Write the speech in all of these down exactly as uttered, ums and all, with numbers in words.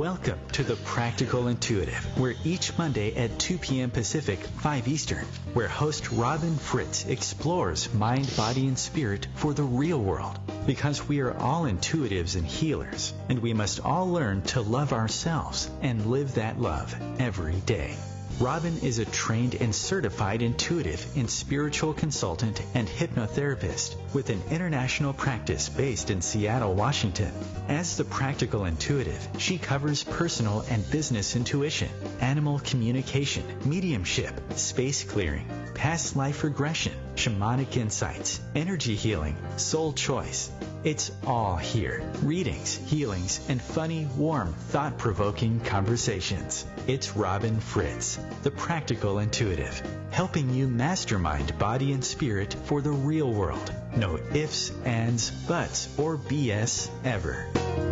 Welcome to The Practical Intuitive, where each Monday at two p.m. Pacific, five Eastern, where host Robin Fritz explores mind, body, and spirit for the real world. Because we are all intuitives and healers, and we must all learn to love ourselves and live that love every day. Robin is a trained and certified intuitive and spiritual consultant and hypnotherapist with an international practice based in Seattle, Washington. As the Practical Intuitive, she covers personal and business intuition, animal communication, mediumship, space clearing, past life regression, shamanic insights, energy healing, soul choice. It's all here. Readings, healings, and funny, warm, thought-provoking conversations. It's Robin Fritz, the Practical Intuitive, helping you mastermind body and spirit for the real world. No ifs, ands, buts, or B S ever.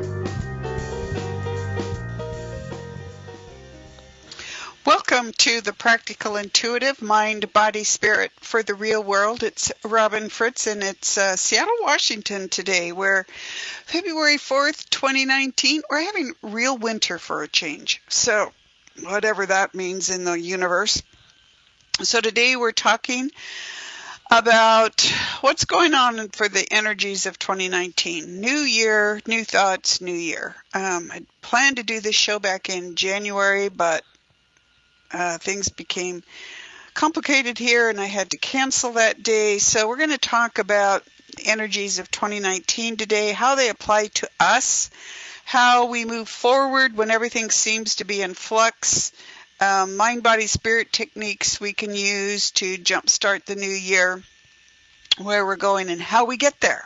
Welcome to the Practical Intuitive, Mind, Body, Spirit for the Real World. It's Robin Fritz, and it's uh, Seattle, Washington today, where February fourth, twenty nineteen, we're having real winter for a change. So, whatever that means in the universe. So today we're talking about what's going on for the energies of twenty nineteen. New year, new thoughts, new year. Um, I planned to do this show back in January, but Uh, things became complicated here and I had to cancel that day. So we're going to talk about energies of twenty nineteen today, how they apply to us, how we move forward when everything seems to be in flux, um, mind, body, spirit techniques we can use to jumpstart the new year, where we're going and how we get there.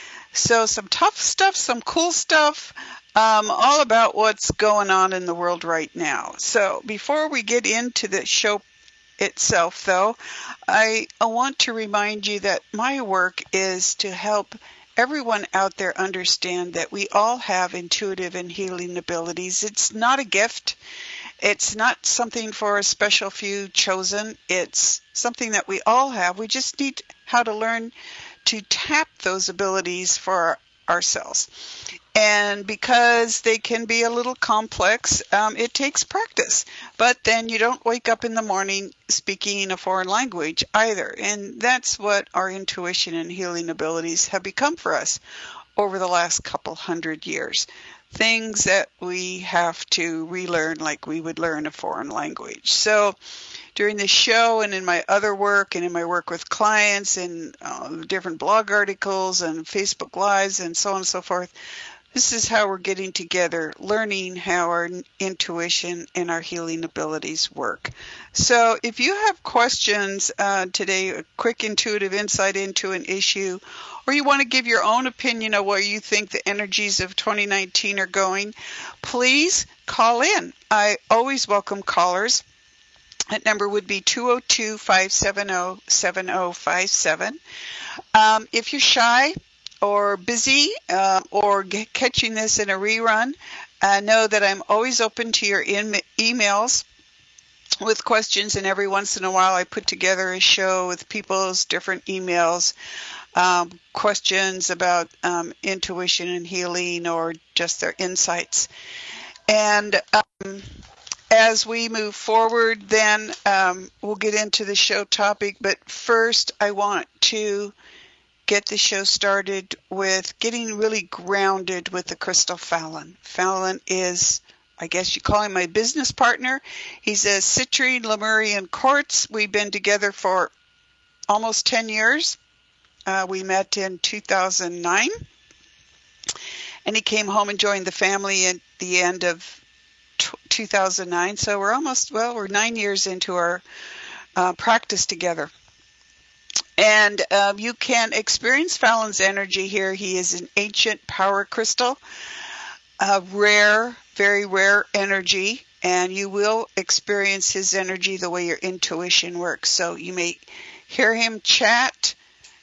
So some tough stuff, some cool stuff. Um, all about what's going on in the world right now. So before we get into the show itself, though, I, I want to remind you that my work is to help everyone out there understand that we all have intuitive and healing abilities. It's not a gift. It's not something for a special few chosen. It's something that we all have. We just need how to learn to tap those abilities for ourselves. And because they can be a little complex, um, it takes practice. But then you don't wake up in the morning speaking a foreign language either. And that's what our intuition and healing abilities have become for us over the last couple hundred years. Things that we have to relearn like we would learn a foreign language. So during this show and in my other work and in my work with clients and uh, different blog articles and Facebook Lives and so on and so forth, this is how we're getting together, learning how our intuition and our healing abilities work. So if you have questions uh, today, a quick intuitive insight into an issue, or you want to give your own opinion of where you think the energies of twenty nineteen are going, please call in. I always welcome callers. That number would be two oh two, five seven oh, seven oh five seven. Um, if you're shy or busy uh, or get, catching this in a rerun, uh, know that I'm always open to your in- emails with questions, and every once in a while I put together a show with people's different emails, um, questions about um, intuition and healing or just their insights. And um, as we move forward, then um, we'll get into the show topic. But first, I want to get the show started with getting really grounded with the crystal Fallon. Fallon is, I guess you call him my business partner. He's a citrine Lemurian quartz. We've been together for almost ten years. Uh, we met in two thousand nine. And he came home and joined the family at the end of two thousand nine. So we're almost, well, we're nine years into our uh, practice together. And um, you can experience Fallon's energy here. He is an ancient power crystal, a rare, very rare energy, and you will experience his energy the way your intuition works. So you may hear him chat,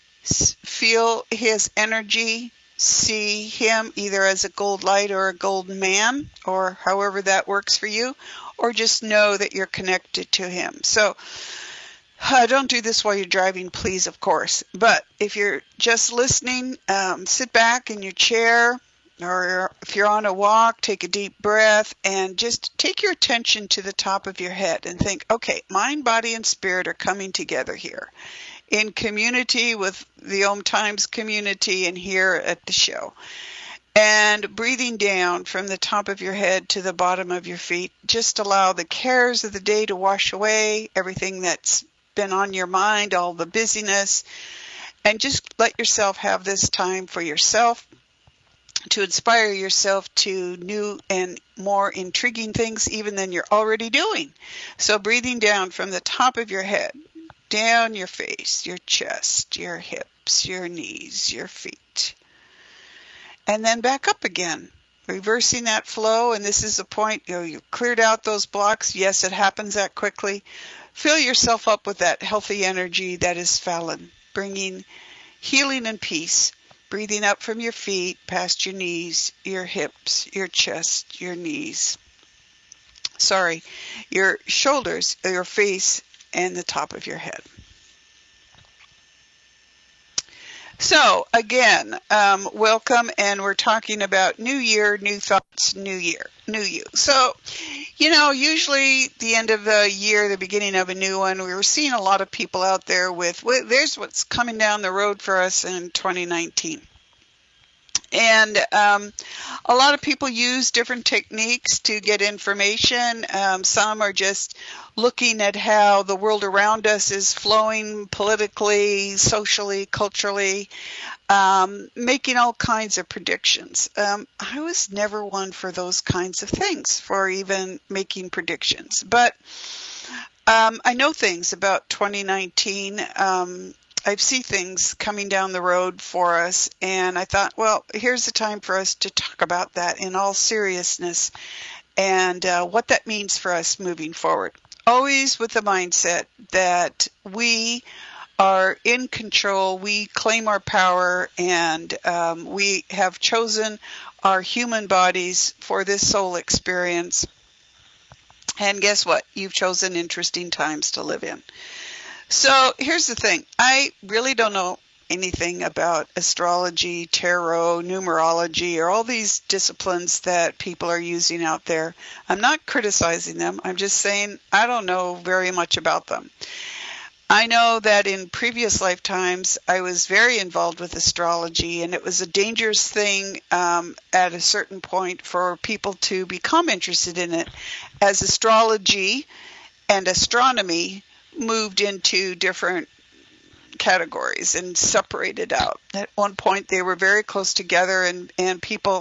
feel his energy, see him either as a gold light or a gold man, or however that works for you, or just know that you're connected to him. So Uh, don't do this while you're driving, please, of course. But if you're just listening, um, sit back in your chair, or if you're on a walk, take a deep breath and just take your attention to the top of your head and think, okay, mind, body, and spirit are coming together here in community with the Om Times community and here at the show. And breathing down from the top of your head to the bottom of your feet, just allow the cares of the day to wash away, everything that's been on your mind, all the busyness, and just let yourself have this time for yourself, to inspire yourself to new and more intriguing things even than you're already doing. So breathing down from the top of your head, down your face, your chest, your hips, your knees, your feet. And then back up again, reversing that flow. And this is the point, you know, you've cleared out those blocks. Yes, it happens that quickly. Fill yourself up with that healthy energy that is Falun, bringing healing and peace. Breathing up from your feet, past your knees, your hips, your chest, your knees. Sorry, your shoulders, your face, and the top of your head. So, again, um, welcome, and we're talking about new year, new thoughts, new year, new you. So, you know, usually the end of the year, the beginning of a new one, we were seeing a lot of people out there with, well, there's what's coming down the road for us in twenty nineteen. And um, a lot of people use different techniques to get information. Um, some are just looking at how the world around us is flowing politically, socially, culturally, um, making all kinds of predictions. Um, I was never one for those kinds of things, for even making predictions. But um, I know things about twenty nineteen. Um, I see things coming down the road for us, and I thought, well, here's the time for us to talk about that in all seriousness and uh, what that means for us moving forward. Always with the mindset that we are in control, we claim our power, and um, we have chosen our human bodies for this soul experience. And guess what? You've chosen interesting times to live in. So here's the thing. I really don't know anything about astrology, tarot, numerology, or all these disciplines that people are using out there. I'm not criticizing them. I'm just saying I don't know very much about them. I know that in previous lifetimes I was very involved with astrology, and it was a dangerous thing um, at a certain point for people to become interested in it, as astrology and astronomy moved into different categories and separated out. At one point they were very close together, and, and people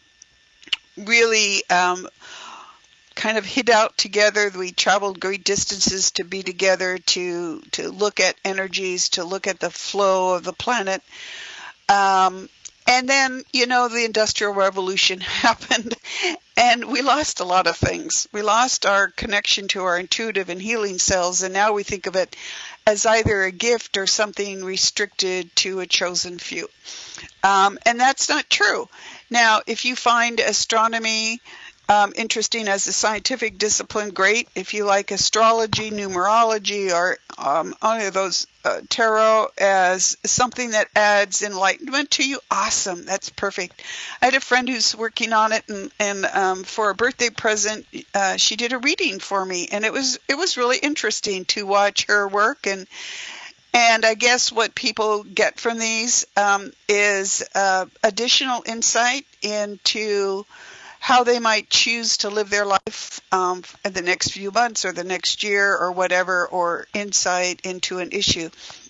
really um, kind of hid out together. We traveled great distances to be together, to, to look at energies, to look at the flow of the planet. Um, and then, you know, the Industrial Revolution happened, and we lost a lot of things. We lost our connection to our intuitive and healing cells, and now we think of it as either a gift or something restricted to a chosen few. Um, and that's not true. Now, if you find astronomy um, interesting as a scientific discipline, great. If you like astrology, numerology, or um, any of those uh, tarot as something that adds enlightenment to you, awesome. That's perfect. I had a friend who's working on it, and, and um, for a birthday present, uh, she did a reading for me, and it was it was really interesting to watch her work. And And I guess what people get from these um, is uh, additional insight into how they might choose to live their life um, in the next few months or the next year or whatever, or insight into an issue.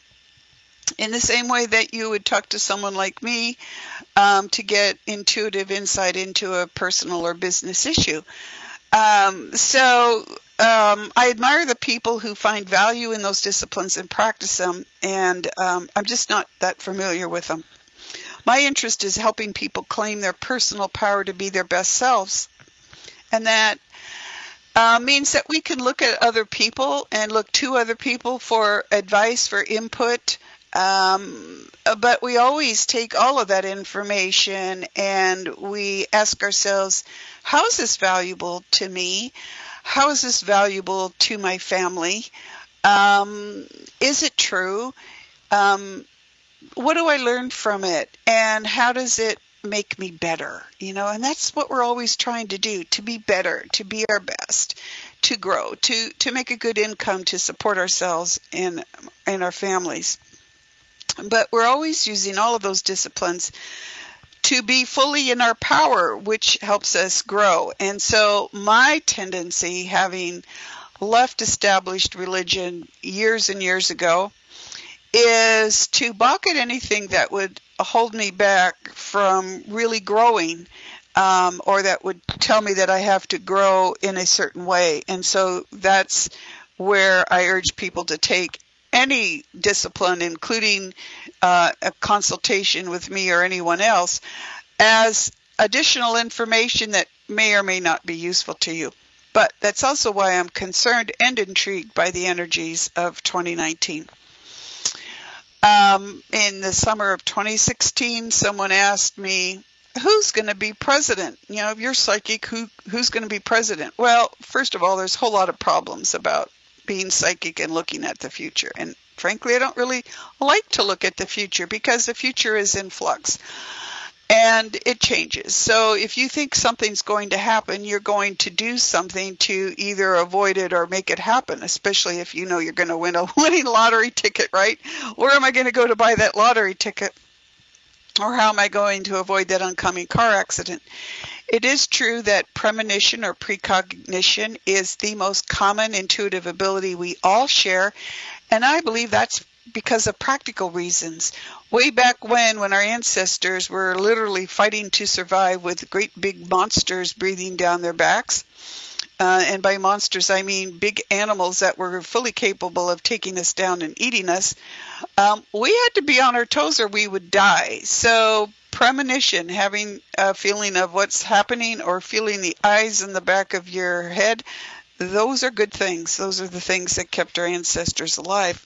In the same way that you would talk to someone like me um, to get intuitive insight into a personal or business issue. Um, so um, I admire the people who find value in those disciplines and practice them, and um, I'm just not that familiar with them. My interest is helping people claim their personal power to be their best selves, and that uh, means that we can look at other people and look to other people for advice, for input, um, but we always take all of that information and we ask ourselves, how is this valuable to me? How is this valuable to my family? Um, is it true? Um, what do I learn from it? And how does it make me better, you know, and that's what we're always trying to do, to be better, to be our best, to grow, to, to make a good income to support ourselves and, and our families. But we're always using all of those disciplines to be fully in our power, which helps us grow. And so my tendency, having left established religion years and years ago, is to balk at anything that would hold me back from really growing, um, or that would tell me that I have to grow in a certain way. And so that's where I urge people to take any discipline, including uh, a consultation with me or anyone else, as additional information that may or may not be useful to you. But that's also why I'm concerned and intrigued by the energies of twenty nineteen. Um, in the summer of twenty sixteen, someone asked me, who's going to be president? You know, if you're psychic, who who's going to be president? Well, first of all, there's a whole lot of problems about being psychic and looking at the future. And frankly, I don't really like to look at the future because the future is in flux and it changes. So if you think something's going to happen, you're going to do something to either avoid it or make it happen, especially if you know you're going to win a winning lottery ticket, right? Where am I going to go to buy that lottery ticket? Or how am I going to avoid that oncoming car accident? It is true that premonition or precognition is the most common intuitive ability we all share, and I believe that's because of practical reasons. Way back when, when our ancestors were literally fighting to survive with great big monsters breathing down their backs, uh, and by monsters I mean big animals that were fully capable of taking us down and eating us, um, we had to be on our toes or we would die. So premonition, having a feeling of what's happening or feeling the eyes in the back of your head, those are good things. Those are the things that kept our ancestors alive.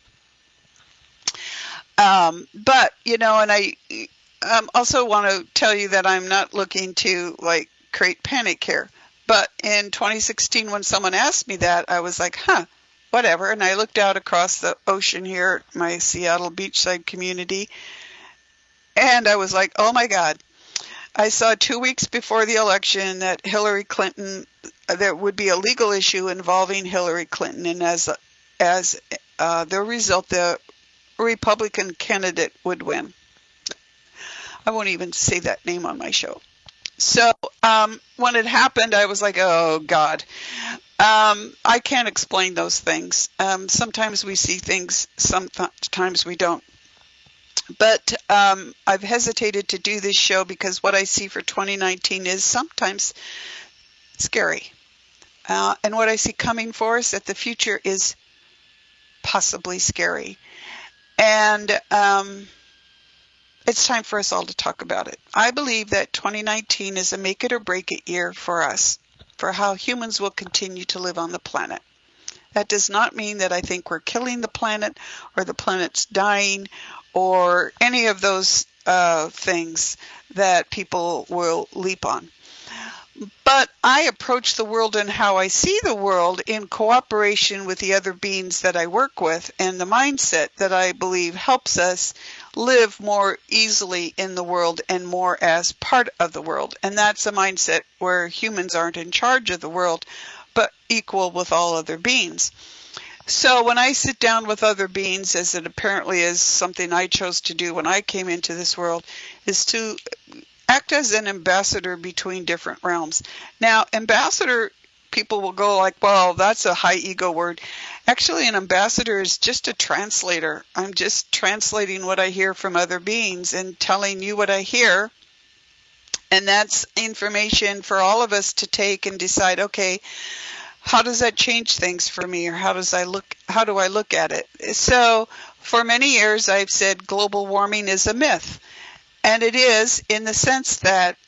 Um, but, you know, and I um, also want to tell you that I'm not looking to, like, create panic here. But in twenty sixteen, when someone asked me that, I was like, huh, whatever. And I looked out across the ocean here at my Seattle beachside community, and I was like, oh, my God. I saw two weeks before the election that Hillary Clinton, there would be a legal issue involving Hillary Clinton. And as, as uh, the result, the Republican candidate would win. I won't even say that name on my show. So um, when it happened, I was like, oh, God. Um, I can't explain those things. Um, sometimes we see things, sometimes we don't. But um, I've hesitated to do this show because what I see for twenty nineteen is sometimes scary. Uh, and what I see coming for us, that the future is possibly scary. And um, it's time for us all to talk about it. I believe that twenty nineteen is a make it or break it year for us, for how humans will continue to live on the planet. That does not mean that I think we're killing the planet or the planet's dying or any of those uh, things that people will leap on. But I approach the world and how I see the world in cooperation with the other beings that I work with, and the mindset that I believe helps us live more easily in the world and more as part of the world. And that's a mindset where humans aren't in charge of the world, but equal with all other beings. So when I sit down with other beings, as it apparently is something I chose to do when I came into this world, is to act as an ambassador between different realms. Now, ambassador, people will go like, well, that's a high ego word. Actually, an ambassador is just a translator. I'm just translating what I hear from other beings and telling you what I hear. And that's information for all of us to take and decide, okay, how does that change things for me, or how does I look, how do I look at it? So for many years, I've said global warming is a myth. And it is, in the sense that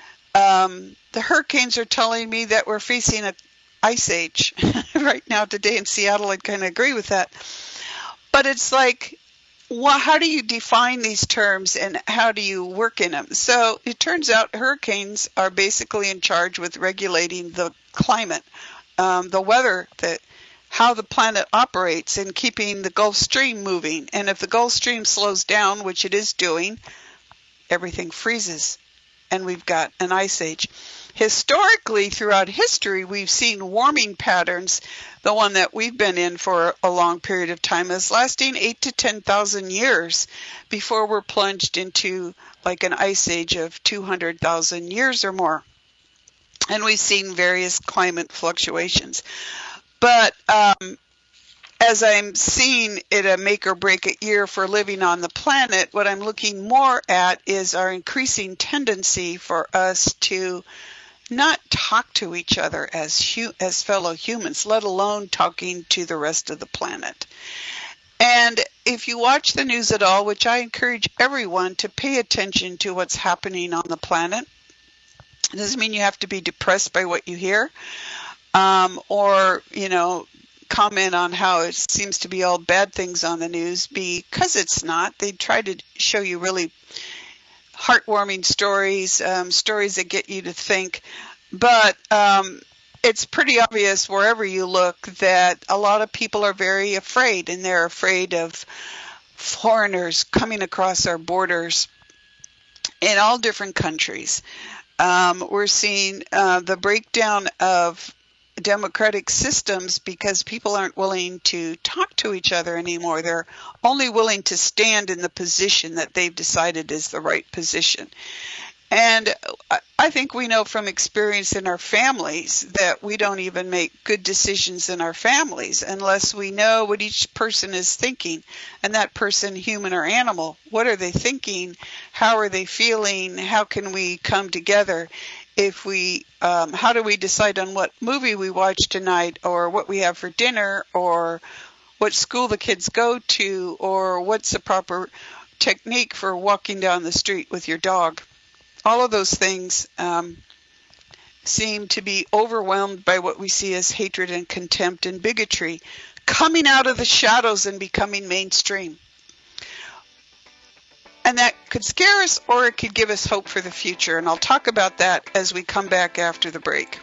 um, the hurricanes are telling me that we're facing an ice age right now today in Seattle. I'd kind of agree with that. But it's like, well, how do you define these terms and how do you work in them? So it turns out hurricanes are basically in charge with regulating the climate, um, the weather, the, how the planet operates, and keeping the Gulf Stream moving. And if the Gulf Stream slows down, which it is doing, everything freezes. and we've got an ice age. Historically, throughout history, we've seen warming patterns. The one that we've been in for a long period of time is lasting eight to ten thousand years before we're plunged into like an ice age of two hundred thousand years or more. And we've seen various climate fluctuations. But um, as I'm seeing it a make or break a year for living on the planet, what I'm looking more at is our increasing tendency for us to not talk to each other as hu- as fellow humans, let alone talking to the rest of the planet. And if you watch the news at all, which I encourage everyone to pay attention to what's happening on the planet, it doesn't mean you have to be depressed by what you hear, um, or, you know, comment on how it seems to be all bad things on the news, because it's not. They try to show you really heartwarming stories, um, stories that get you to think. But um, it's pretty obvious wherever you look that a lot of people are very afraid, and they're afraid of foreigners coming across our borders in all different countries. Um, we're seeing uh, the breakdown of democratic systems because people aren't willing to talk to each other anymore. They're only willing to stand in the position that they've decided is the right position. And I think we know from experience in our families that we don't even make good decisions in our families unless we know what each person is thinking. And that person, human or animal, what are they thinking? How are they feeling? How can we come together? If we, um, how do we decide on what movie we watch tonight, or what we have for dinner, or what school the kids go to, or what's the proper technique for walking down the street with your dog? All of those things um, seem to be overwhelmed by what we see as hatred and contempt and bigotry, coming out of the shadows and becoming mainstream. And that could scare us, or it could give us hope for the future. And I'll talk about that as we come back after the break.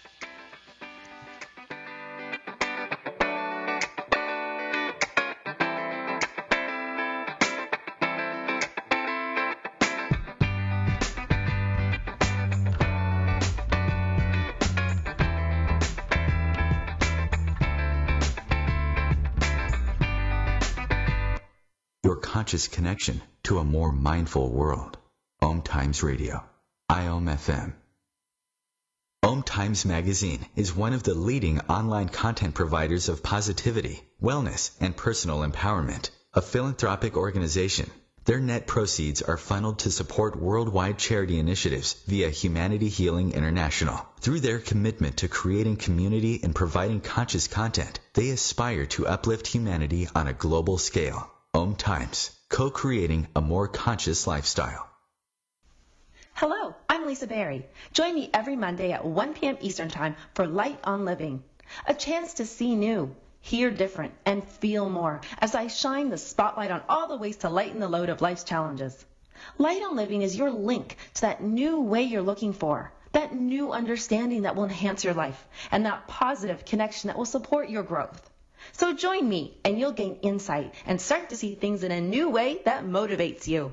Conscious connection to a more mindful world. Om Times Radio, I O M F M. Om Times Magazine is one of the leading online content providers of positivity, wellness, and personal empowerment. A philanthropic organization, their net proceeds are funneled to support worldwide charity initiatives via Humanity Healing International. Through their commitment to creating community and providing conscious content, they aspire to uplift humanity on a global scale. Om Times, co-creating a more conscious lifestyle. Hello, I'm Lisa Berry. Join me every Monday at one p.m. Eastern Time for Light on Living, a chance to see new, hear different, and feel more as I shine the spotlight on all the ways to lighten the load of life's challenges. Light on Living is your link to that new way you're looking for, that new understanding that will enhance your life, and that positive connection that will support your growth. So join me and you'll gain insight and start to see things in a new way that motivates you.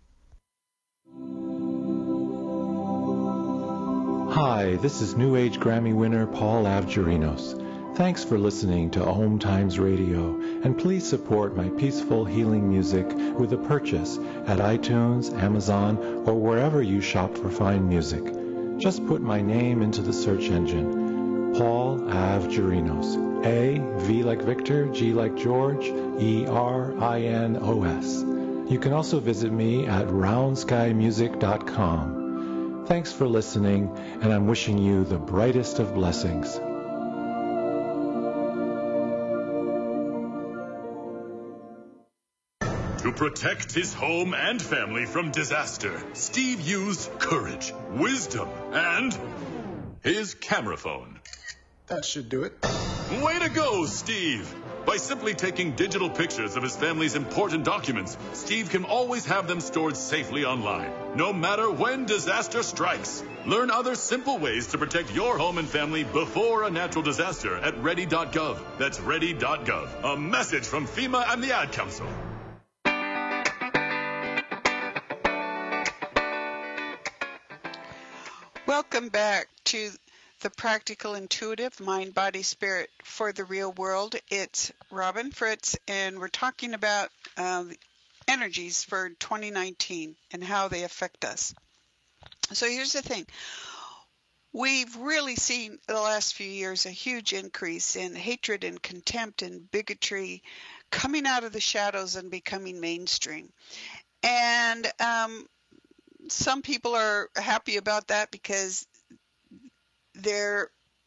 Hi, this is New Age Grammy winner Paul Avgerinos. Thanks for listening to Om Times Radio, and please support my peaceful healing music with a purchase at iTunes, Amazon, or wherever you shop for fine music. Just put my name into the search engine, Paul Avgerinos. A, V like Victor, G like George, E R I N O S. You can also visit me at round sky music dot com. Thanks for listening, and I'm wishing you the brightest of blessings. To protect his home and family from disaster, Steve used courage, wisdom, and his camera phone. That should do it. Way to go, Steve! By simply taking digital pictures of his family's important documents, Steve can always have them stored safely online, no matter when disaster strikes. Learn other simple ways to protect your home and family before a natural disaster at ready dot gov. That's ready dot gov. A message from FEMA and the Ad Council. Welcome back to the Practical Intuitive Mind, Body, Spirit for the Real World. It's Robin Fritz, and we're talking about uh, the energies for twenty nineteen and how they affect us. So here's the thing. We've really seen the last few years a huge increase in hatred and contempt and bigotry coming out of the shadows and becoming mainstream. And um, some people are happy about that because their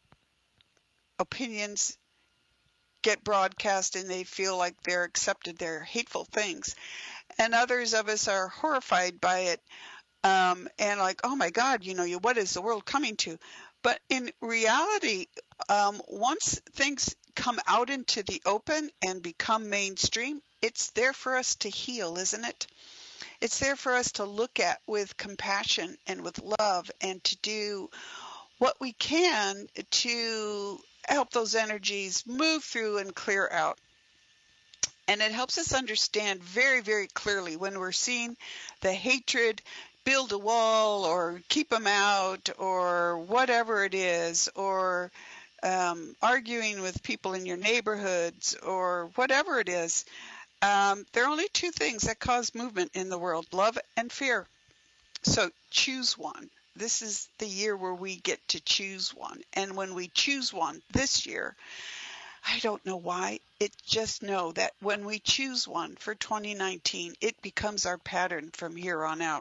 opinions get broadcast and they feel like they're accepted. They're hateful things. And others of us are horrified by it. Um, and like, oh my God, you know, what is the world coming to? But in reality, um, once things come out into the open and become mainstream, it's there for us to heal, isn't it? It's there for us to look at with compassion and with love and to do what we can to help those energies move through and clear out. And it helps us understand very, very clearly when we're seeing the hatred build a wall or keep them out or whatever it is, or um, arguing with people in your neighborhoods or whatever it is. Um, there are only two things that cause movement in the world, love and fear. So choose one. This is the year where we get to choose one. And when we choose one this year, I don't know why, it just know that when we choose one for twenty nineteen, it becomes our pattern from here on out.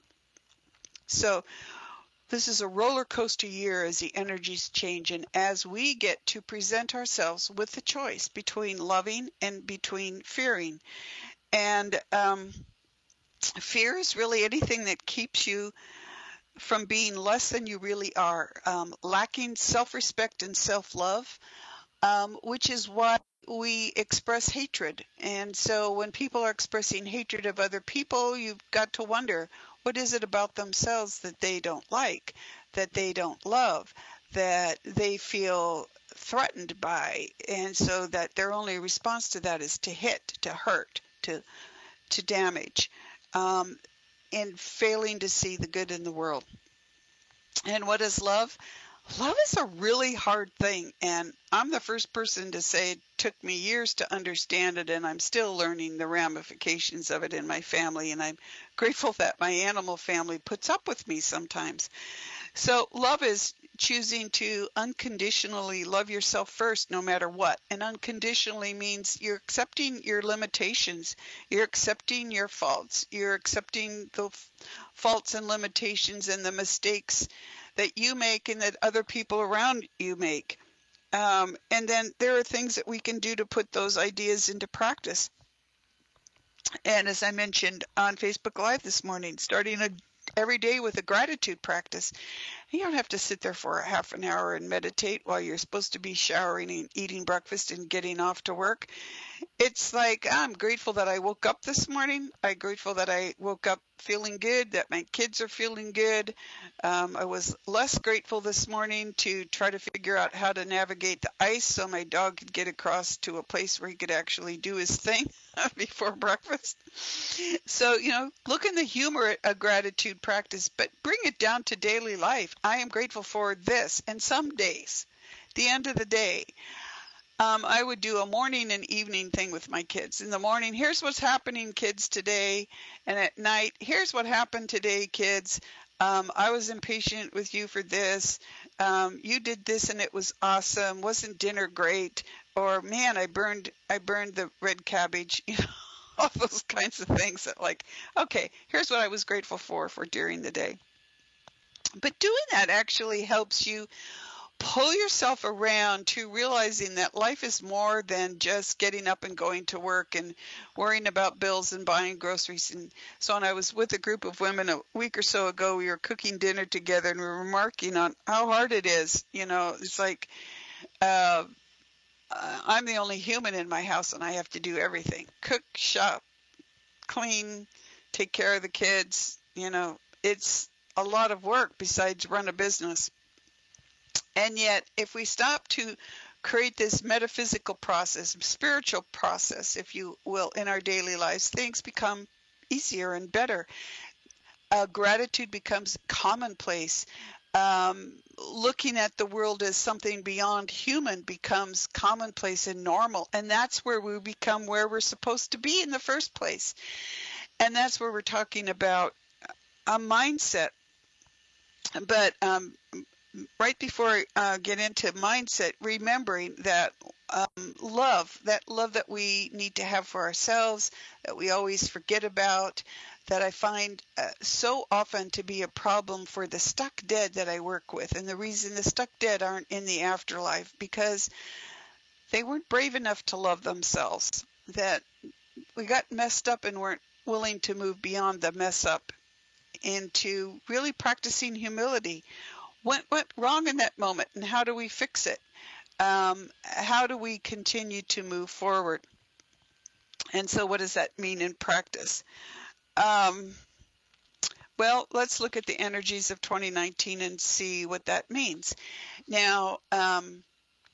So this is a roller coaster year as the energies change and as we get to present ourselves with the choice between loving and between fearing. And um, fear is really anything that keeps you from being less than you really are, um, lacking self-respect and self-love, um, which is why we express hatred. And so when people are expressing hatred of other people, you've got to wonder, what is it about themselves that they don't like, that they don't love, that they feel threatened by, and so that their only response to that is to hit, to hurt, to to damage, um, and failing to see the good in the world. And what is love? Love is a really hard thing, and I'm the first person to say it took me years to understand it, and I'm still learning the ramifications of it in my family, and I'm grateful that my animal family puts up with me sometimes. So love is choosing to unconditionally love yourself first no matter what, and unconditionally means you're accepting your limitations, you're accepting your faults, you're accepting the faults and limitations and the mistakes that you make and that other people around you make. Um, and then there are things that we can do to put those ideas into practice. And as I mentioned on Facebook Live this morning, starting a, every day with a gratitude practice. You don't have to sit there for a half an hour and meditate while you're supposed to be showering and eating breakfast and getting off to work. It's like, I'm grateful that I woke up this morning. I'm grateful that I woke up feeling good, that my kids are feeling good. Um, I was less grateful this morning to try to figure out how to navigate the ice so my dog could get across to a place where he could actually do his thing before breakfast. So, you know, look in the humor at a gratitude practice, but bring it down to daily life. I am grateful for this. And some days, the end of the day, Um, I would do a morning and evening thing with my kids. In the morning, here's what's happening, kids, today. And at night, here's what happened today, kids. Um, I was impatient with you for this. Um, you did this and it was awesome. Wasn't dinner great? Or, man, I burned I burned the red cabbage. You know, all those kinds of things that, like, okay, here's what I was grateful for for during the day. But doing that actually helps you pull yourself around to realizing that life is more than just getting up and going to work and worrying about bills and buying groceries and so on. I was with a group of women a week or so ago. We were cooking dinner together and we were remarking on how hard it is. You know, it's like uh, I'm the only human in my house and I have to do everything. Cook, shop, clean, take care of the kids. You know, it's a lot of work besides run a business. And yet, if we stop to create this metaphysical process, spiritual process, if you will, in our daily lives, things become easier and better. Uh, gratitude becomes commonplace. um, looking at the world as something beyond human becomes commonplace and normal. And that's where we become where we're supposed to be in the first place. And that's where we're talking about a mindset. But um, right before I uh, get into mindset, remembering that um, love, that love that we need to have for ourselves, that we always forget about, that I find uh, so often to be a problem for the stuck dead that I work with. And the reason the stuck dead aren't in the afterlife, because they weren't brave enough to love themselves, that we got messed up and weren't willing to move beyond the mess up into really practicing humility. What went wrong in that moment, and how do we fix it? Um, how do we continue to move forward? And so what does that mean in practice? Um, well, let's look at the energies of twenty nineteen and see what that means. Now, um,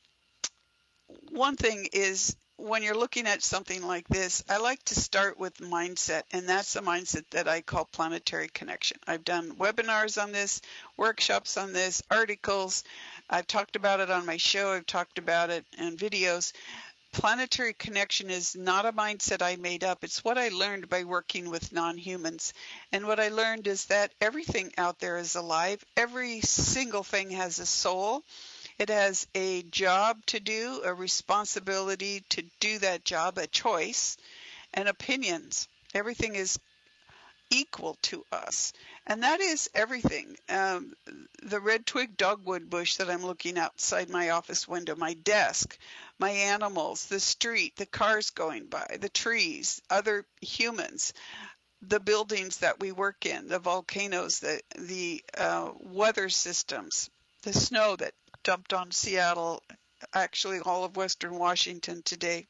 one thing is, when you're looking at something like this, I like to start with mindset, and that's the mindset that I call planetary connection. I've done webinars on this, workshops on this, articles. I've talked about it on my show. I've talked about it in videos. Planetary connection is not a mindset I made up. It's what I learned by working with non-humans. And what I learned is that everything out there is alive. Every single thing has a soul. It has a job to do, a responsibility to do that job, a choice, and opinions. Everything is equal to us. And that is everything. Um, the red twig dogwood bush that I'm looking outside my office window, my desk, my animals, the street, the cars going by, the trees, other humans, the buildings that we work in, the volcanoes, the, the uh, weather systems, the snow that dumped on Seattle, actually all of Western Washington today.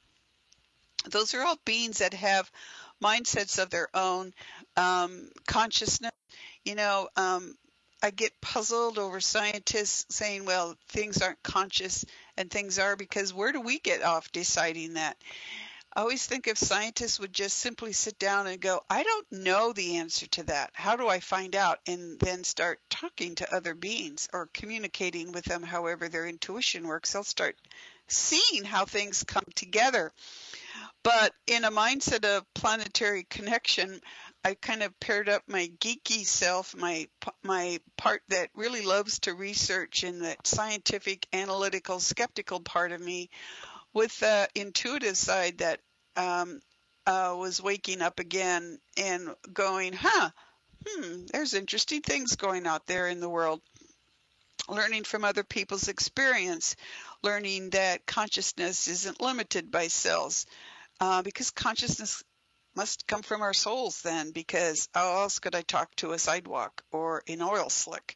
Those are all beings that have mindsets of their own, um, consciousness. You know, um, I get puzzled over scientists saying, well, things aren't conscious and things are, because where do we get off deciding that? I always think if scientists would just simply sit down and go, I don't know the answer to that. How do I find out? And then start talking to other beings or communicating with them, however their intuition works. They'll start seeing how things come together. But in a mindset of planetary connection, I kind of paired up my geeky self, my my part that really loves to research in that scientific, analytical, skeptical part of me, with the intuitive side that um, uh, was waking up again and going, huh, hmm, there's interesting things going out there in the world. Learning from other people's experience, learning that consciousness isn't limited by cells, uh, because consciousness must come from our souls then, because how else could I talk to a sidewalk or an oil slick,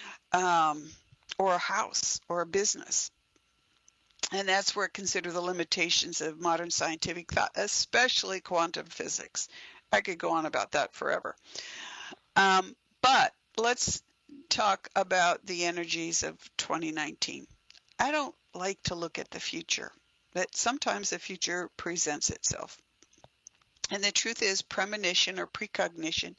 um, or a house or a business? And that's where I consider the limitations of modern scientific thought, especially quantum physics. I could go on about that forever. Um, but let's talk about the energies of twenty nineteen. I don't like to look at the future, but sometimes the future presents itself. And the truth is, premonition or precognition,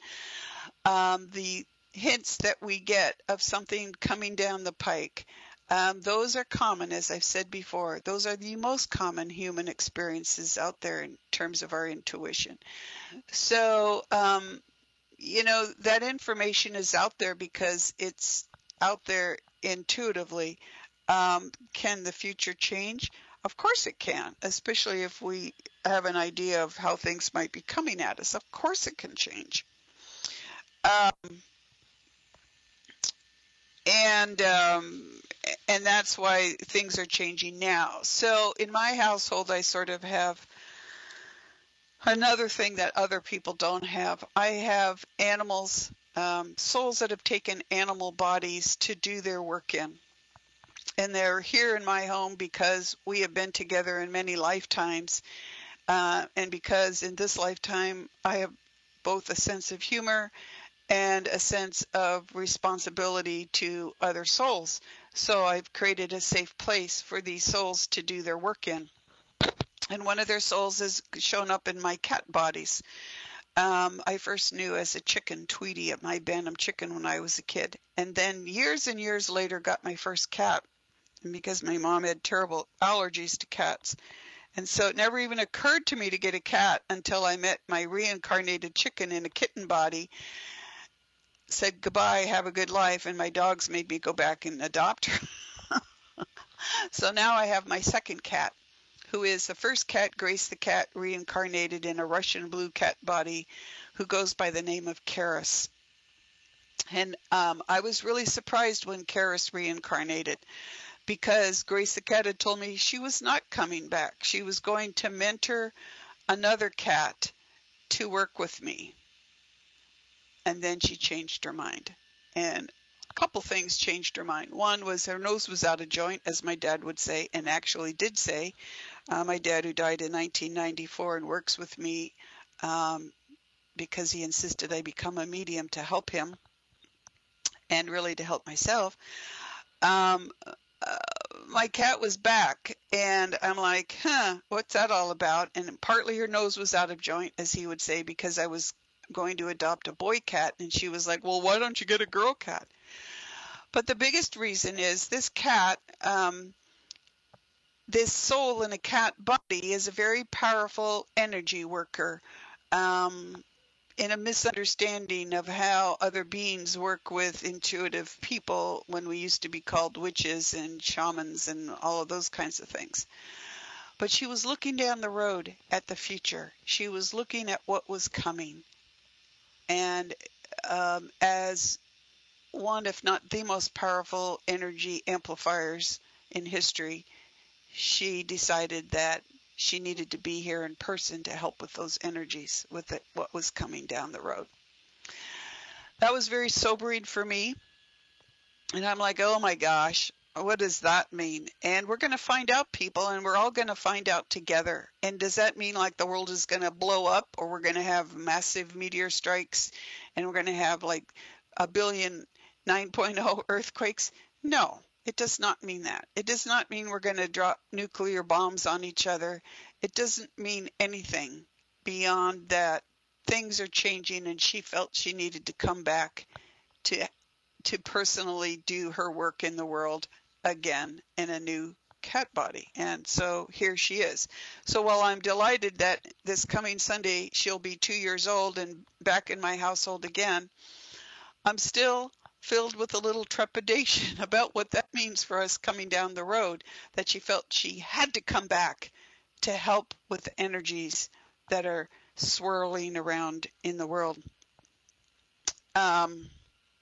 um, the hints that we get of something coming down the pike, Um, those are common, as I've said before. Those are the most common human experiences out there in terms of our intuition. So, um, you know, that information is out there because it's out there intuitively. Um, can the future change? Of course it can, especially if we have an idea of how things might be coming at us. Of course it can change. Um, and um, and that's why things are changing now. So in my household, I sort of have another thing that other people don't have. I have animals, um, souls that have taken animal bodies to do their work in. And they're here in my home because we have been together in many lifetimes. Uh, and because in this lifetime, I have both a sense of humor and a sense of responsibility to other souls. So I've created a safe place for these souls to do their work in. And one of their souls has shown up in my cat bodies. Um, I first knew as a chicken, Tweety, at my Bantam chicken when I was a kid. And then years and years later got my first cat, and because my mom had terrible allergies to cats. And so it never even occurred to me to get a cat until I met my reincarnated chicken in a kitten body, said goodbye, have a good life, and my dogs made me go back and adopt her. So now I have my second cat, who is the first cat, Grace the cat, reincarnated in a Russian blue cat body, who goes by the name of Karis. And um, I was really surprised when Karis reincarnated, because Grace the cat had told me she was not coming back. She was going to mentor another cat to work with me. And then she changed her mind. And a couple things changed her mind. One was her nose was out of joint, as my dad would say, and actually did say. Uh, my dad, who died in nineteen ninety-four and works with me um, because he insisted I become a medium to help him and really to help myself. Um, uh, my cat was back, and I'm like, huh, what's that all about? And partly her nose was out of joint, as he would say, because I was going to adopt a boy cat, and she was like, well, why don't you get a girl cat? But the biggest reason is this cat, um, this soul in a cat body is a very powerful energy worker, um, in a misunderstanding of how other beings work with intuitive people when we used to be called witches and shamans and all of those kinds of things. But she was looking down the road at the future. She was looking at what was coming. And um, as one, if not the most powerful energy amplifiers in history, she decided that she needed to be here in person to help with those energies, with it, what was coming down the road. That was very sobering for me. And I'm like, oh my gosh, what does that mean? And we're going to find out, people, and we're all going to find out together. And does that mean like the world is going to blow up, or we're going to have massive meteor strikes, and we're going to have like a billion nine point oh earthquakes? No, it does not mean that. It does not mean we're going to drop nuclear bombs on each other. It doesn't mean anything beyond that. Things are changing, and she felt she needed to come back to to personally do her work in the world again in a new cat body. And so here she is. So while I'm delighted that this coming Sunday she'll be two years old and back in my household again, I'm still filled with a little trepidation about what that means for us coming down the road, that she felt she had to come back to help with the energies that are swirling around in the world. Um,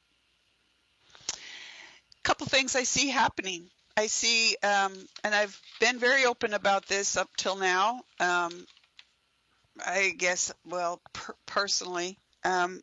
couple things I see happening. I see, um, and I've been very open about this up till now. Um, I guess, well, per- personally, um,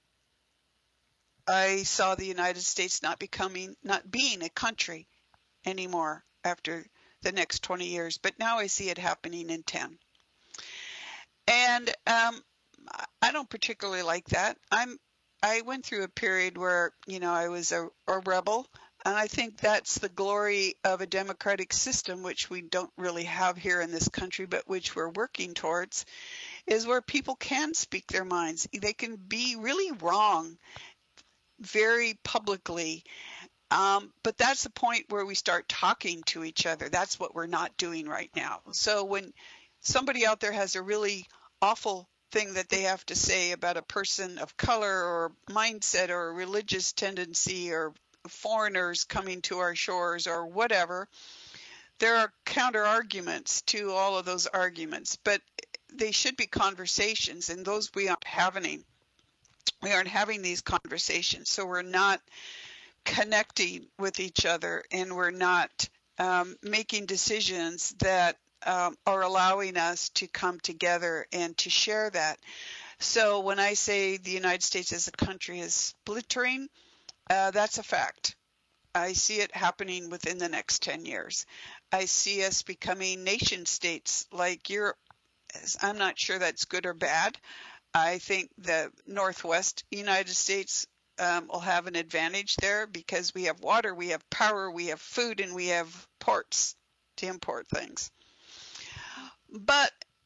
I saw the United States not becoming, not being a country anymore after the next twenty years, but now I see it happening in ten. And um, I don't particularly like that. I'm, I went through a period where, you know, I was a, a rebel. And I think that's the glory of a democratic system, which we don't really have here in this country, but which we're working towards, is where people can speak their minds. They can be really wrong very publicly. Um, but that's the point where we start talking to each other. That's what we're not doing right now. So when somebody out there has a really awful thing that they have to say about a person of color or mindset or religious tendency or foreigners coming to our shores or whatever, there are counter arguments to all of those arguments, but they should be conversations, and those we aren't having. We aren't having these conversations, so we're not connecting with each other, and we're not um, making decisions that um, are allowing us to come together and to share that. So when I say the United States as a country is splintering, Uh, that's a fact. I see it happening within the next ten years. I see us becoming nation states like Europe. I'm not sure that's good or bad. I think the Northwest United States um, will have an advantage there because we have water, we have power, we have food, and we have ports to import things. But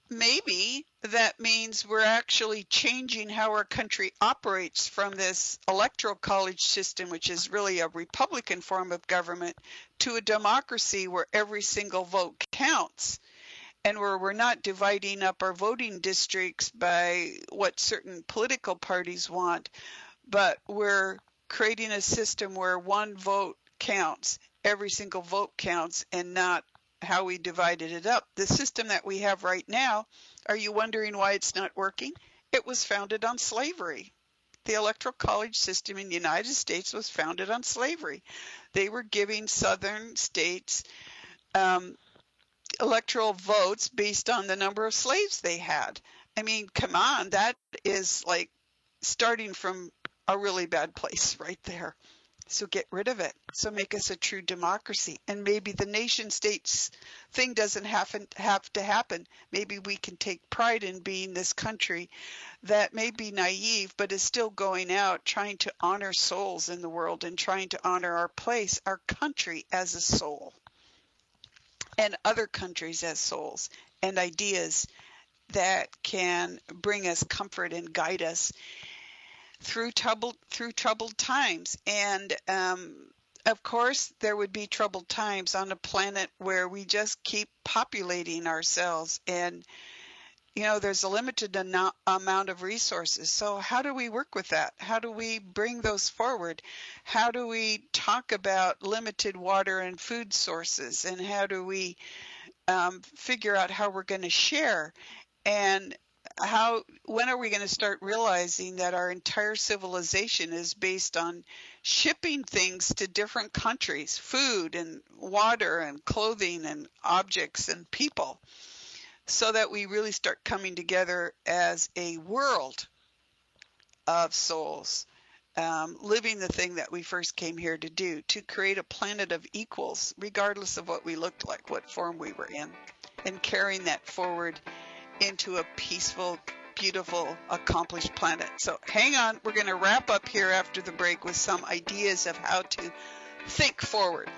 maybe that means we're actually changing how our country operates from this electoral college system, which is really a Republican form of government, to a democracy where every single vote counts, and where we're not dividing up our voting districts by what certain political parties want, but we're creating a system where one vote counts, every single vote counts, and not how we divided it up. The system that we have right now, are you wondering why it's not working? It was founded on slavery. The Electoral College system in the United States was founded on slavery. They were giving southern states um, electoral votes based on the number of slaves they had. I mean, come on, that is like starting from a really bad place right there. So get rid of it. So make us a true democracy. And maybe the nation states thing doesn't have, have to happen. Maybe we can take pride in being this country that may be naive, but is still going out trying to honor souls in the world and trying to honor our place, our country as a soul, and other countries as souls, and ideas that can bring us comfort and guide us through troubled through troubled times. And um, of course, there would be troubled times on a planet where we just keep populating ourselves, and you know, there's a limited an- amount of resources. So how do we work with that? How do we bring those forward? How do we talk about limited water and food sources? And how do we um, figure out how we're going to share? And how, when are we going to start realizing that our entire civilization is based on shipping things to different countries, food and water and clothing and objects and people, so that we really start coming together as a world of souls, um, living the thing that we first came here to do, to create a planet of equals, regardless of what we looked like, what form we were in, and carrying that forward into a peaceful, beautiful, accomplished planet. So hang on, we're going to wrap up here after the break with some ideas of how to think forward.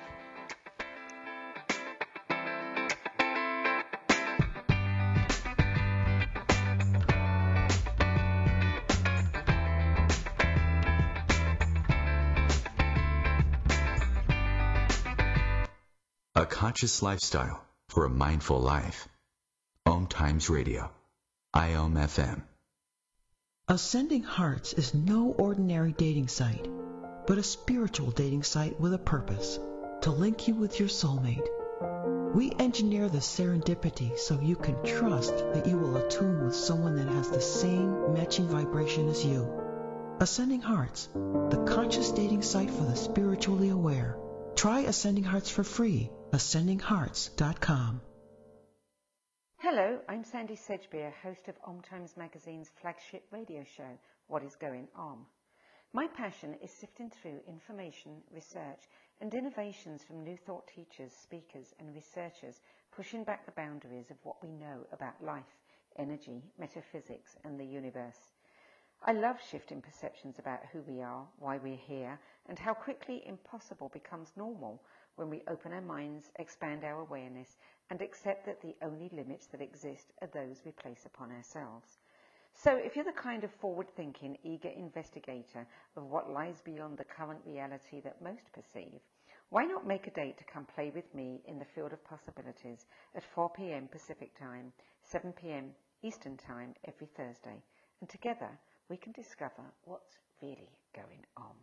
A conscious lifestyle for a mindful life. Om Times Radio, I O M F M. Ascending Hearts is no ordinary dating site, but a spiritual dating site with a purpose, to link you with your soulmate. We engineer the serendipity so you can trust that you will attune with someone that has the same matching vibration as you. Ascending Hearts, the conscious dating site for the spiritually aware. Try Ascending Hearts for free, ascending hearts dot com. Hello, I'm Sandy Sedgbeer, host of Om Times Magazine's flagship radio show, What is Going On? My passion is sifting through information, research, and innovations from new thought teachers, speakers, and researchers, pushing back the boundaries of what we know about life, energy, metaphysics, and the universe. I love shifting perceptions about who we are, why we're here, and how quickly impossible becomes normal when we open our minds, expand our awareness, and accept that the only limits that exist are those we place upon ourselves. So if you're the kind of forward-thinking, eager investigator of what lies beyond the current reality that most perceive, why not make a date to come play with me in the field of possibilities at four p.m. Pacific Time, seven p.m. Eastern Time every Thursday, and together we can discover what's really going on.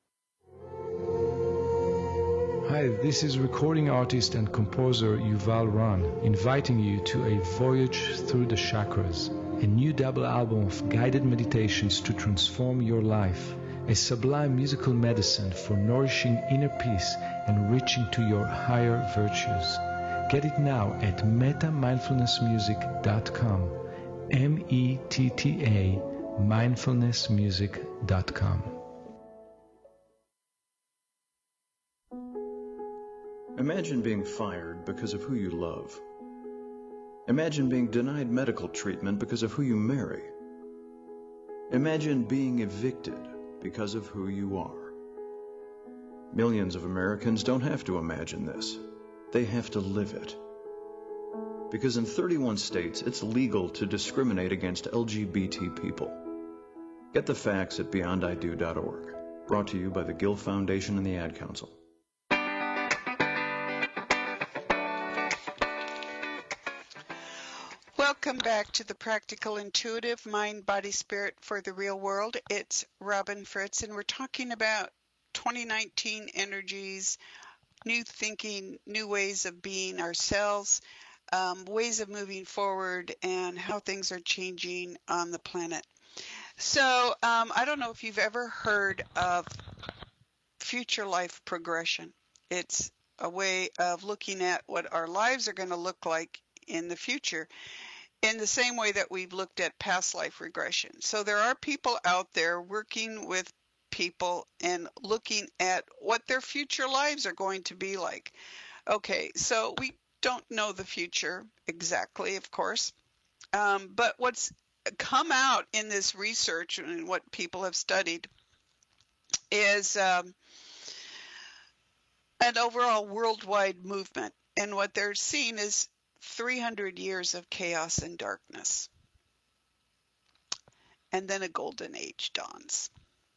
Hi, this is recording artist and composer Yuval Ran, inviting you to a voyage through the chakras, a new double album of guided meditations to transform your life, a sublime musical medicine for nourishing inner peace and reaching to your higher virtues. Get it now at metta mindfulness music dot com, M E T T A mindfulness music dot com. Imagine being fired because of who you love. Imagine being denied medical treatment because of who you marry. Imagine being evicted because of who you are. Millions of Americans don't have to imagine this. They have to live it. Because in thirty-one states, it's legal to discriminate against L G B T people. Get the facts at beyond I do dot org. Brought to you by the Gill Foundation and the Ad Council. Welcome back to the Practical Intuitive Mind, Body, Spirit for the Real World. It's Robin Fritz, and we're talking about twenty nineteen energies, new thinking, new ways of being ourselves, um, ways of moving forward, and how things are changing on the planet. So um, I don't know if you've ever heard of future life progression. It's a way of looking at what our lives are going to look like in the future, in the same way that we've looked at past life regression. So there are people out there working with people and looking at what their future lives are going to be like. Okay, so we don't know the future exactly, of course, um, but what's come out in this research and what people have studied is um, an overall worldwide movement. And what they're seeing is three hundred years of chaos and darkness. And then a golden age dawns.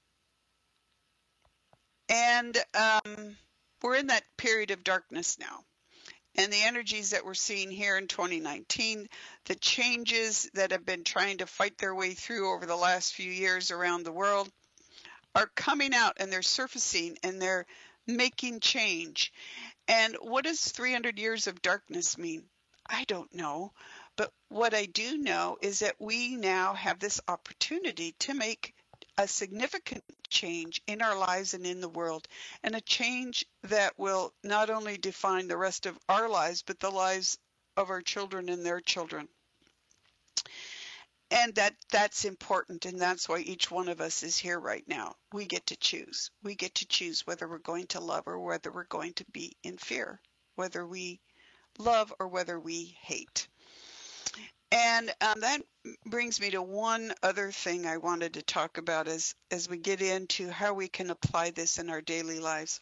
And um, we're in that period of darkness now. And the energies that we're seeing here in twenty nineteen, the changes that have been trying to fight their way through over the last few years around the world are coming out, and they're surfacing, and they're making change. And what does three hundred years of darkness mean? I don't know. But what I do know is that we now have this opportunity to make a significant change in our lives and in the world, and a change that will not only define the rest of our lives, but the lives of our children and their children. And that that's important, and that's why each one of us is here right now. We get to choose. We get to choose whether we're going to love or whether we're going to be in fear, whether we love or whether we hate. And um, that brings me to one other thing I wanted to talk about as, as we get into how we can apply this in our daily lives.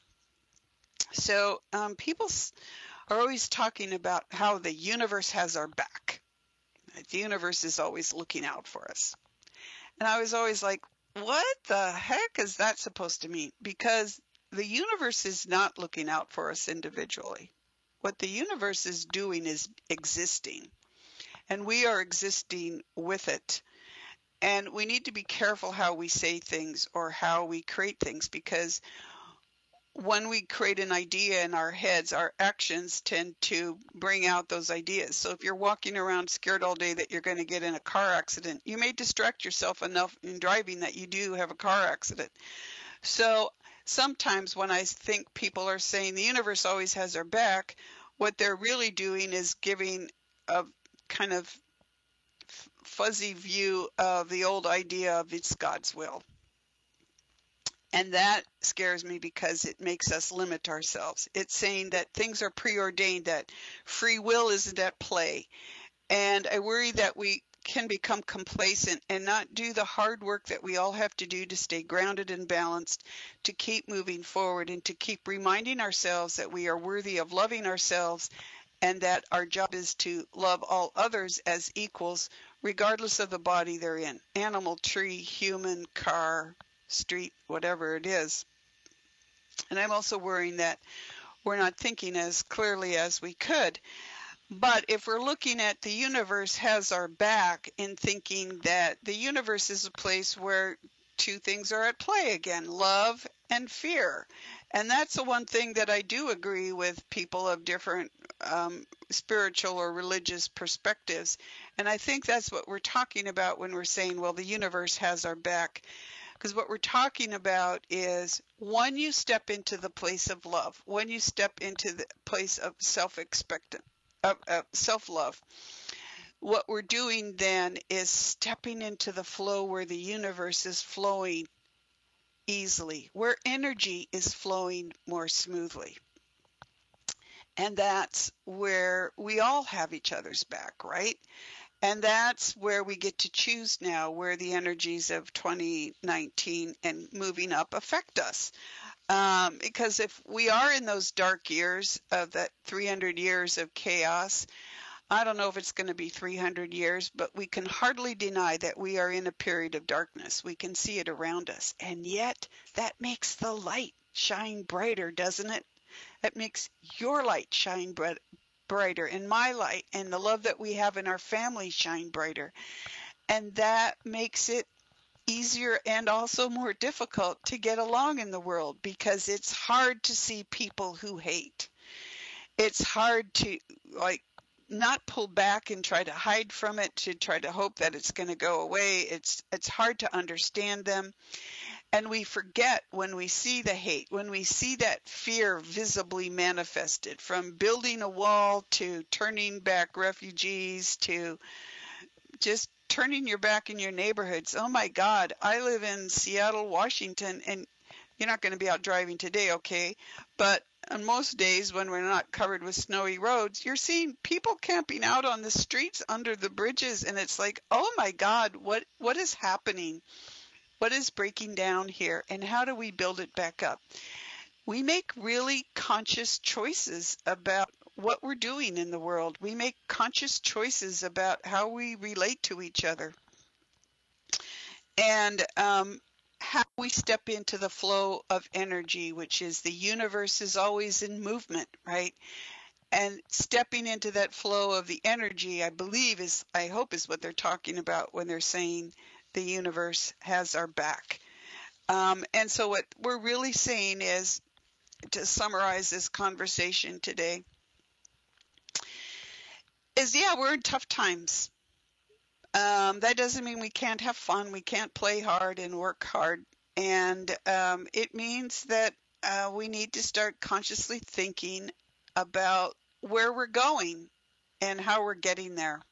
So um, people are always talking about how the universe has our back. The universe is always looking out for us. And I was always like, what the heck is that supposed to mean? Because the universe is not looking out for us individually. What the universe is doing is existing. And we are existing with it. And we need to be careful how we say things or how we create things, because when we create an idea in our heads, our actions tend to bring out those ideas. So if you're walking around scared all day that you're going to get in a car accident, you may distract yourself enough in driving that you do have a car accident. So sometimes when I think people are saying the universe always has our back, what they're really doing is giving a kind of fuzzy view of the old idea of it's God's will. And that scares me because it makes us limit ourselves. It's saying that things are preordained, that free will isn't at play. And I worry that we can become complacent and not do the hard work that we all have to do to stay grounded and balanced, to keep moving forward, and to keep reminding ourselves that we are worthy of loving ourselves, and that our job is to love all others as equals, regardless of the body they're in, animal, tree, human, car, street, whatever it is. And I'm also worrying that we're not thinking as clearly as we could. But if we're looking at the universe has our back in thinking that the universe is a place where two things are at play again, love and fear. And that's the one thing that I do agree with people of different um, spiritual or religious perspectives. And I think that's what we're talking about when we're saying, well, the universe has our back. Because what we're talking about is when you step into the place of love, when you step into the place of self-expectant, of, of self-love, what we're doing then is stepping into the flow where the universe is flowing easily, where energy is flowing more smoothly. And that's where we all have each other's back, right? And that's where we get to choose now where the energies of twenty nineteen and moving up affect us. Um, because if we are in those dark years of that three hundred years of chaos, I don't know if it's going to be three hundred years, but we can hardly deny that we are in a period of darkness. We can see it around us. And yet that makes the light shine brighter, doesn't it? That makes your light shine brighter, and my light and the love that we have in our family shine brighter. And that makes it easier and also more difficult to get along in the world, because it's hard to see people who hate. It's hard to, like, not pull back and try to hide from it, to try to hope that it's going to go away. It's it's hard to understand them. And we forget when we see the hate, when we see that fear visibly manifested, from building a wall to turning back refugees to just turning your back in your neighborhoods. Oh my God, I live in Seattle, Washington, and you're not going to be out driving today, okay? But on most days when we're not covered with snowy roads, you're seeing people camping out on the streets under the bridges, and it's like, oh my God, what what is happening? What is breaking down here, and how do we build it back up? We make really conscious choices about what we're doing in the world. We make conscious choices about how we relate to each other, and um, how we step into the flow of energy, which is the universe is always in movement, right? And stepping into that flow of the energy, I believe is, I hope is what they're talking about when they're saying the universe has our back. Um, and so what we're really saying is, to summarize this conversation today, is yeah, we're in tough times. Um, that doesn't mean we can't have fun. We can't play hard and work hard. And um, it means that uh, we need to start consciously thinking about where we're going and how we're getting there.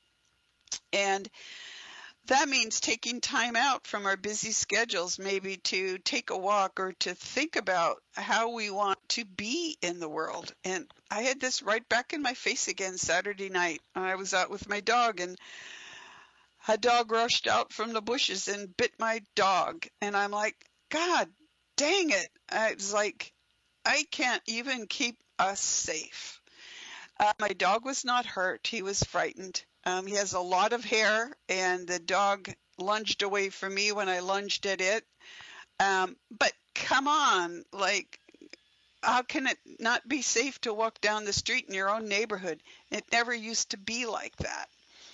And that means taking time out from our busy schedules, maybe to take a walk or to think about how we want to be in the world. And I had this right back in my face again Saturday night. I was out with my dog, and a dog rushed out from the bushes and bit my dog. And I'm like, God dang it. I was like, I can't even keep us safe. Uh, my dog was not hurt. He was frightened. Um, he has a lot of hair, and the dog lunged away from me when I lunged at it. Um, but come on, like, how can it not be safe to walk down the street in your own neighborhood? It never used to be like that.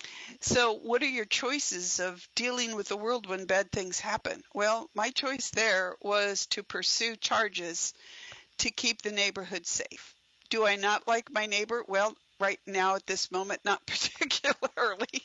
So what are your choices of dealing with the world when bad things happen? Well, my choice there was to pursue charges to keep the neighborhood safe. Do I not like my neighbor? Well, right now at this moment, not particularly.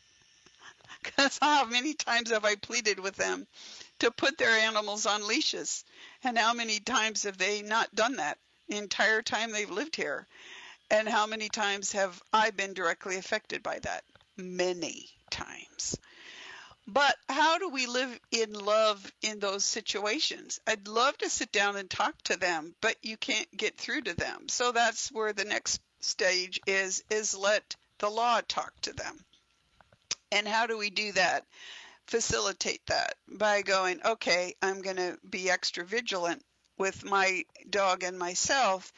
Because how many times have I pleaded with them to put their animals on leashes? And how many times have they not done that the entire time they've lived here? And how many times have I been directly affected by that? Many times. But how do we live in love in those situations? I'd love to sit down and talk to them, but you can't get through to them. So that's where the next stage is, is let the law talk to them. And how do we do that? Facilitate that by going, okay, I'm going to be extra vigilant with my dog and myself,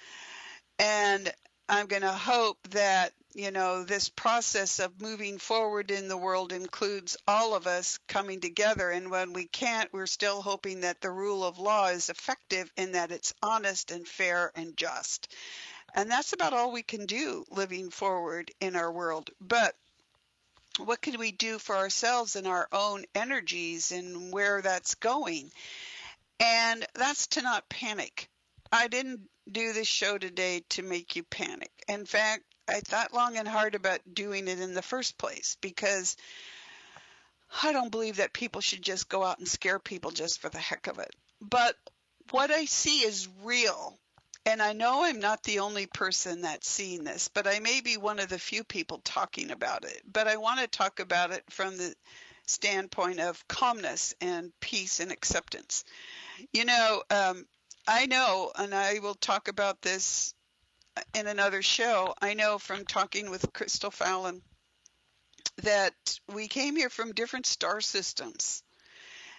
and I'm going to hope that, you know, this process of moving forward in the world includes all of us coming together. And when we can't, we're still hoping that the rule of law is effective and that it's honest and fair and just. And that's about all we can do living forward in our world. But what can we do for ourselves and our own energies and where that's going? And that's to not panic. I didn't do this show today to make you panic. In fact, I thought long and hard about doing it in the first place, because I don't believe that people should just go out and scare people just for the heck of it. But what I see is real. And I know I'm not the only person that's seeing this, but I may be one of the few people talking about it. But I want to talk about it from the standpoint of calmness and peace and acceptance. You know, um, I know, and I will talk about this in another show, I know from talking with Crystal Fallon that we came here from different star systems.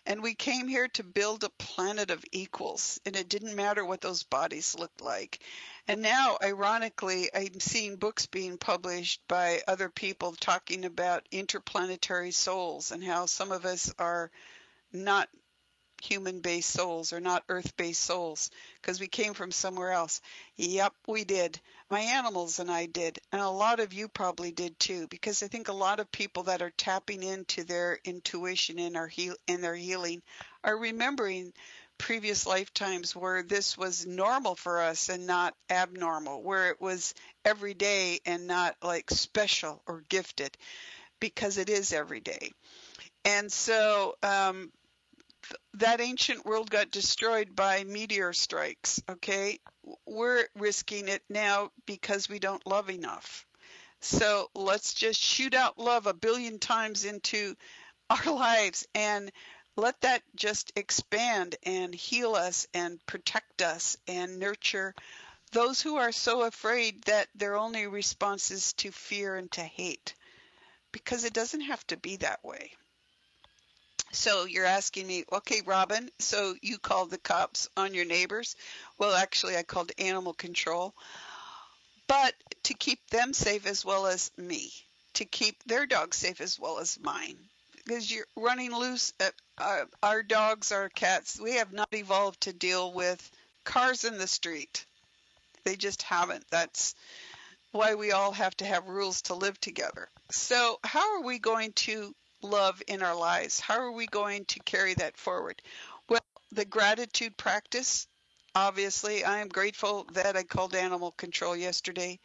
And we came here to build a planet of equals, and it didn't matter what those bodies looked like. And now, ironically, I'm seeing books being published by other people talking about interplanetary souls and how some of us are not human-based souls or not earth-based souls because we came from somewhere else. Yep, we did. My animals and I did, and a lot of you probably did too, because I think a lot of people that are tapping into their intuition in our heal in their healing are remembering previous lifetimes where this was normal for us and not abnormal, where it was every day and not like special or gifted, because it is every day. And so um that ancient world got destroyed by meteor strikes, okay? We're risking it now because we don't love enough. So let's just shoot out love a billion times into our lives and let that just expand and heal us and protect us and nurture those who are so afraid that their only response is to fear and to hate, because it doesn't have to be that way. So you're asking me, okay, Robin, so you called the cops on your neighbors. Well, actually, I called animal control, but to keep them safe as well as me, to keep their dogs safe as well as mine, because you're running loose. At, uh, our dogs, our cats, we have not evolved to deal with cars in the street. They just haven't. That's why we all have to have rules to live together. So how are we going to love in our lives? How are we going to carry that forward? Well, the gratitude practice, obviously, I am grateful that I called animal control yesterday.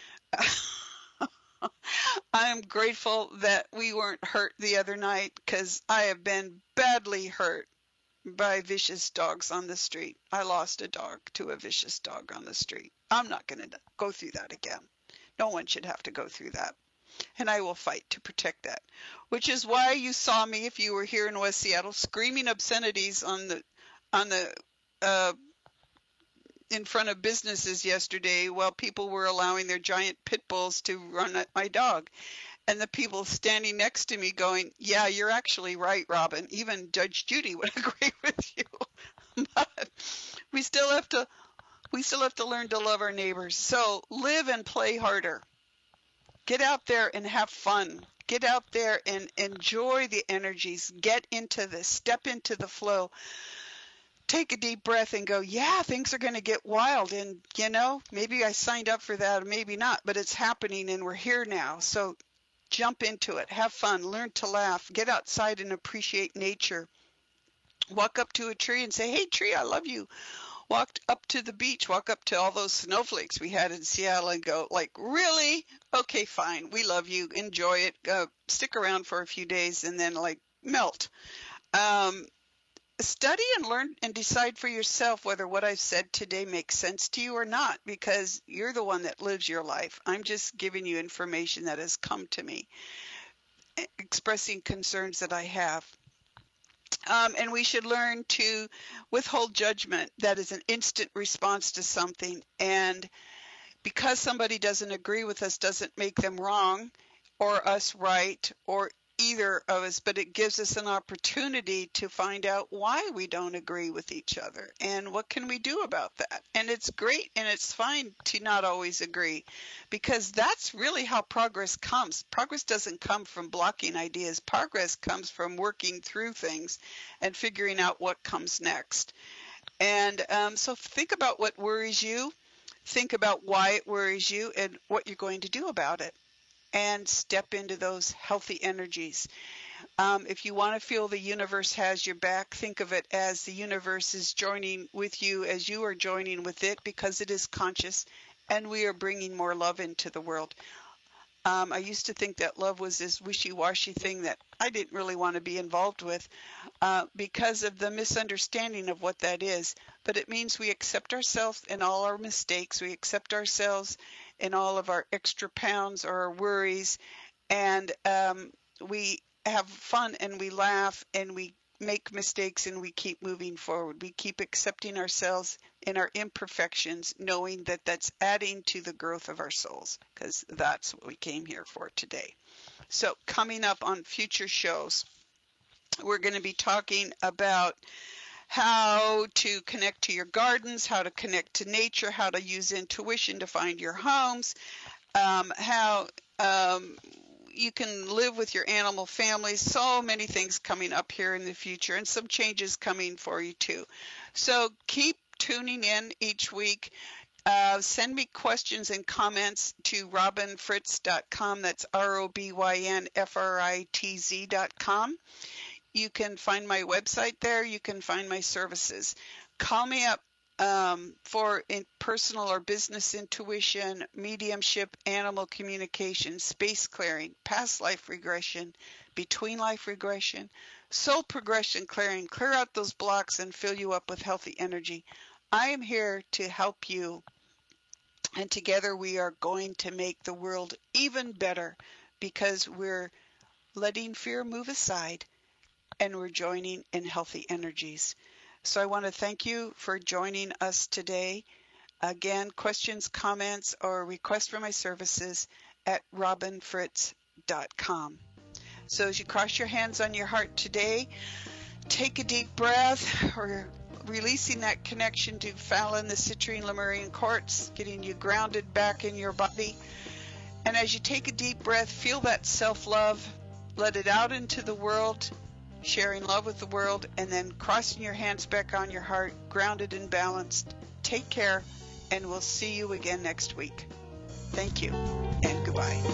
I am grateful that we weren't hurt the other night, because I have been badly hurt by vicious dogs on the street. I lost a dog to a vicious dog on the street. I'm not going to go through that again. No one should have to go through that. And I will fight to protect that, which is why you saw me, if you were here in West Seattle, screaming obscenities on the on the uh, in front of businesses yesterday while people were allowing their giant pit bulls to run at my dog. And the people standing next to me going, yeah, you're actually right, Robin. Even Judge Judy would agree with you. But we still have to we still have to learn to love our neighbors. So live and play harder. Get out there and have fun. Get out there and enjoy the energies. Get into this. Step into the flow. Take a deep breath and go, yeah, things are going to get wild. And, you know, maybe I signed up for that or maybe not, but it's happening and we're here now. So jump into it. Have fun. Learn to laugh. Get outside and appreciate nature. Walk up to a tree and say, hey, tree, I love you. Walk up to the beach, walk up to all those snowflakes we had in Seattle and go like, really? Okay, fine. We love you. Enjoy it. Uh, stick around for a few days and then like melt. Um, study and learn and decide for yourself whether what I've said today makes sense to you or not, because you're the one that lives your life. I'm just giving you information that has come to me, expressing concerns that I have. Um, and we should learn to withhold judgment. That is an instant response to something. And because somebody doesn't agree with us doesn't make them wrong or us right or either of us, but it gives us an opportunity to find out why we don't agree with each other and what can we do about that. And it's great and it's fine to not always agree, because that's really how progress comes. Progress doesn't come from blocking ideas. Progress comes from working through things and figuring out what comes next. And um, so think about what worries you, think about why it worries you and what you're going to do about it. And step into those healthy energies. Um, if you want to feel the universe has your back, think of it as the universe is joining with you as you are joining with it, because it is conscious and we are bringing more love into the world. Um, I used to think that love was this wishy-washy thing that I didn't really want to be involved with uh, because of the misunderstanding of what that is. But it means we accept ourselves and all our mistakes. We accept ourselves in all of our extra pounds or our worries, and um, we have fun and we laugh and we make mistakes and we keep moving forward. We keep accepting ourselves in our imperfections, knowing that that's adding to the growth of our souls, because that's what we came here for today. So coming up on future shows, We're going to be talking about how to connect to your gardens, how to connect to nature, how to use intuition to find your homes, um, how um, you can live with your animal family. So many things coming up here in the future, and some changes coming for you too. So keep tuning in each week. Uh, send me questions and comments to robin fritz dot com. That's R O B Y N F R I T Z dot com. You can find my website there. You can find my services. Call me up um, for in personal or business intuition, mediumship, animal communication, space clearing, past life regression, between life regression, soul progression clearing. Clear out those blocks and fill you up with healthy energy. I am here to help you, and together we are going to make the world even better because we're letting fear move aside and we're joining in healthy energies. So I want to thank you for joining us today. Again, questions, comments, or requests for my services at robin fritz dot com. So as you cross your hands on your heart today, take a deep breath, or releasing that connection to Fallon, the citrine Lemurian quartz, getting you grounded back in your body. And as you take a deep breath, feel that self-love, let it out into the world, sharing love with the world, and then crossing your hands back on your heart, grounded and balanced. Take care, and we'll see you again next week. Thank you, and goodbye.